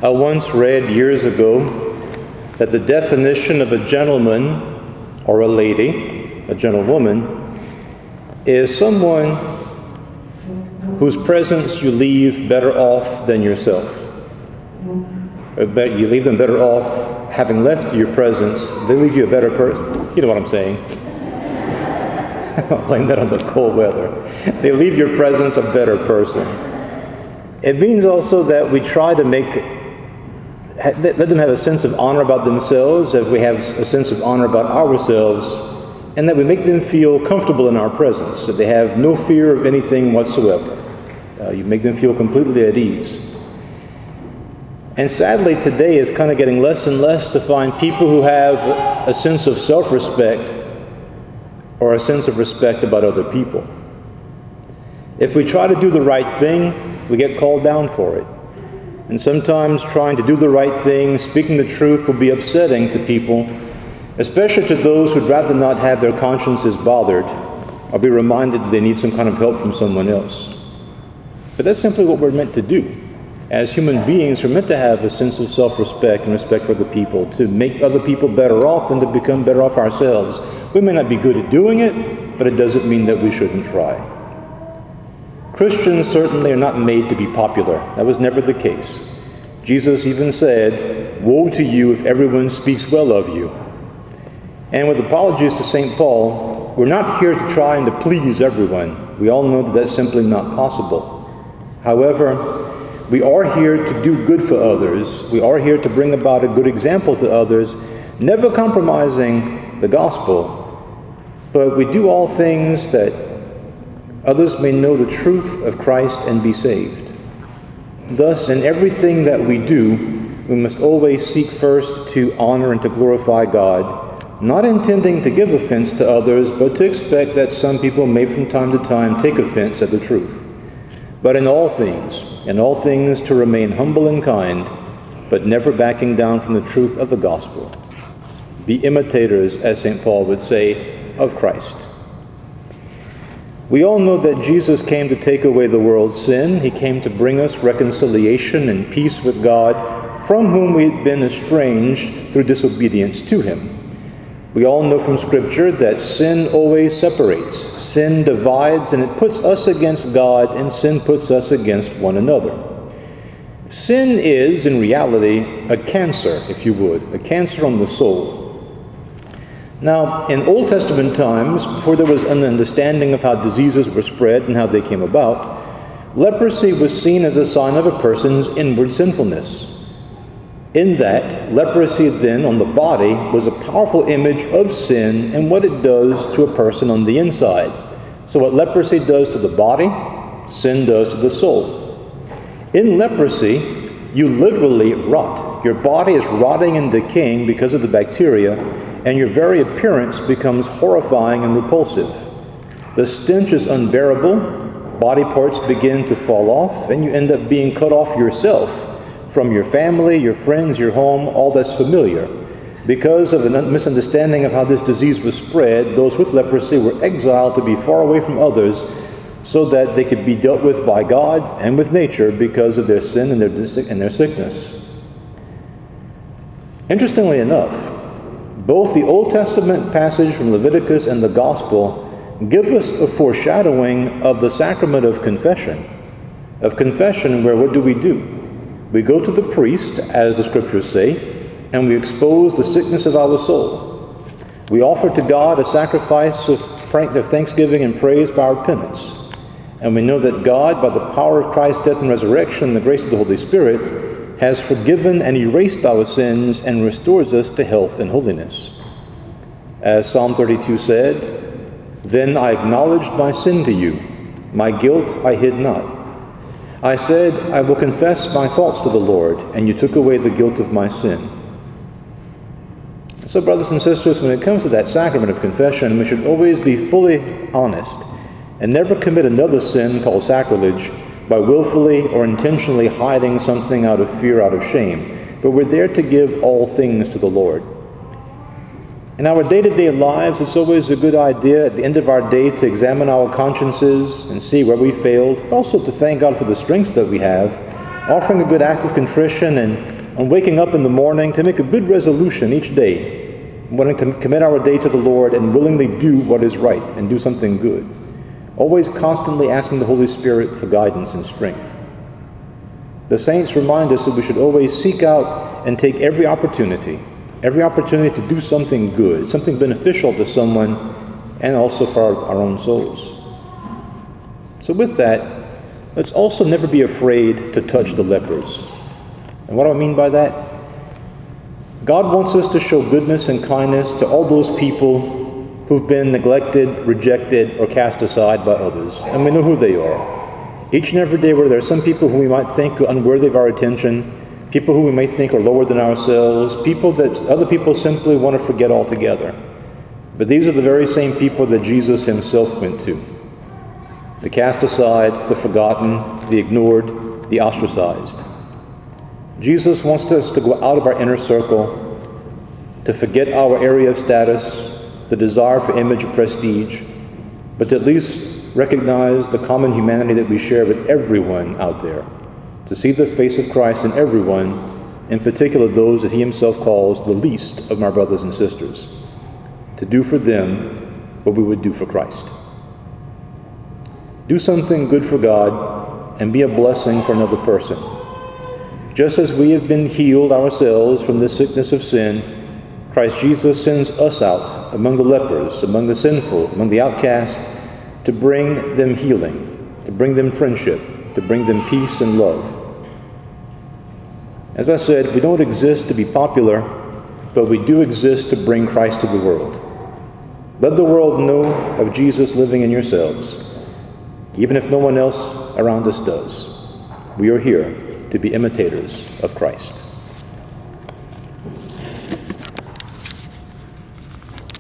I once read years ago that the definition of a gentleman or a lady, a gentlewoman, is someone whose presence you leave better off than yourself. You leave them better off having left your presence. They leave you a better person. You know what I'm saying? I'll blame that on the cold weather. They leave your presence a better person. It means also that we try to let them have a sense of honor about themselves as we have a sense of honor about ourselves, and that we make them feel comfortable in our presence, that they have no fear of anything whatsoever. You make them feel completely at ease. And sadly, today it's kind of getting less and less to find people who have a sense of self-respect or a sense of respect about other people. If we try to do the right thing, we get called down for it. And sometimes trying to do the right thing, speaking the truth, will be upsetting to people, especially to those who'd rather not have their consciences bothered or be reminded that they need some kind of help from someone else. But that's simply what we're meant to do. As human beings, we're meant to have a sense of self-respect and respect for the people, to make other people better off and to become better off ourselves. We may not be good at doing it, but it doesn't mean that we shouldn't try. Christians certainly are not made to be popular. That was never the case. Jesus even said, "Woe to you if everyone speaks well of you." And with apologies to St. Paul, we're not here to try and to please everyone. We all know that that's simply not possible. However, we are here to do good for others. We are here to bring about a good example to others, never compromising the gospel. But we do all things that others may know the truth of Christ and be saved. Thus, in everything that we do, we must always seek first to honor and to glorify God, not intending to give offense to others, but to expect that some people may from time to time take offense at the truth. But in all things to remain humble and kind, but never backing down from the truth of the gospel. Be imitators, as St. Paul would say, of Christ. We all know that Jesus came to take away the world's sin. He came to bring us reconciliation and peace with God, from whom we had been estranged through disobedience to Him. We all know from Scripture that sin always separates. Sin divides, and it puts us against God, and sin puts us against one another. Sin is, in reality, a cancer, if you would, a cancer on the soul. Now, in Old Testament times, before there was an understanding of how diseases were spread and how they came about, leprosy was seen as a sign of a person's inward sinfulness. In that, leprosy then on the body was a powerful image of sin and what it does to a person on the inside. So what leprosy does to the body, sin does to the soul. In leprosy, you literally rot. Your body is rotting and decaying because of the bacteria, and your very appearance becomes horrifying and repulsive. The stench is unbearable, body parts begin to fall off, and you end up being cut off yourself from your family, your friends, your home, all that's familiar. Because of a misunderstanding of how this disease was spread, those with leprosy were exiled to be far away from others so that they could be dealt with by God and with nature because of their sin and their sickness. Interestingly enough, both the Old Testament passage from Leviticus and the Gospel give us a foreshadowing of the sacrament of confession. Where what do? We go to the priest, as the Scriptures say, and we expose the sickness of our soul. We offer to God a sacrifice of thanksgiving and praise by our penance. And we know that God, by the power of Christ's death and resurrection and the grace of the Holy Spirit, has forgiven and erased our sins and restores us to health and holiness. As Psalm 32 said, "Then I acknowledged my sin to you, my guilt I hid not. I said, I will confess my faults to the Lord, and you took away the guilt of my sin." So, brothers and sisters, when it comes to that sacrament of confession, we should always be fully honest and never commit another sin called sacrilege by willfully or intentionally hiding something out of fear, out of shame. But we're there to give all things to the Lord. In our day-to-day lives, it's always a good idea at the end of our day to examine our consciences and see where we failed, but also to thank God for the strengths that we have, offering a good act of contrition and on waking up in the morning to make a good resolution each day, wanting to commit our day to the Lord and willingly do what is right and do something good. Always constantly asking the Holy Spirit for guidance and strength. The saints remind us that we should always seek out and take every opportunity to do something good, something beneficial to someone, and also for our own souls. So with that, let's also never be afraid to touch the lepers. And what do I mean by that? God wants us to show goodness and kindness to all those people who've been neglected, rejected, or cast aside by others. And we know who they are. Each and every day where there are some people who we might think are unworthy of our attention, people who we may think are lower than ourselves, people that other people simply want to forget altogether. But these are the very same people that Jesus himself went to. The cast aside, the forgotten, the ignored, the ostracized. Jesus wants us to go out of our inner circle, to forget our area of status, the desire for image or prestige, but to at least recognize the common humanity that we share with everyone out there, to see the face of Christ in everyone, in particular those that he himself calls the least of my brothers and sisters, to do for them what we would do for Christ. Do something good for God and be a blessing for another person. Just as we have been healed ourselves from the sickness of sin, Christ Jesus sends us out among the lepers, among the sinful, among the outcasts, to bring them healing, to bring them friendship, to bring them peace and love. As I said, we don't exist to be popular, but we do exist to bring Christ to the world. Let the world know of Jesus living in yourselves, even if no one else around us does. We are here to be imitators of Christ.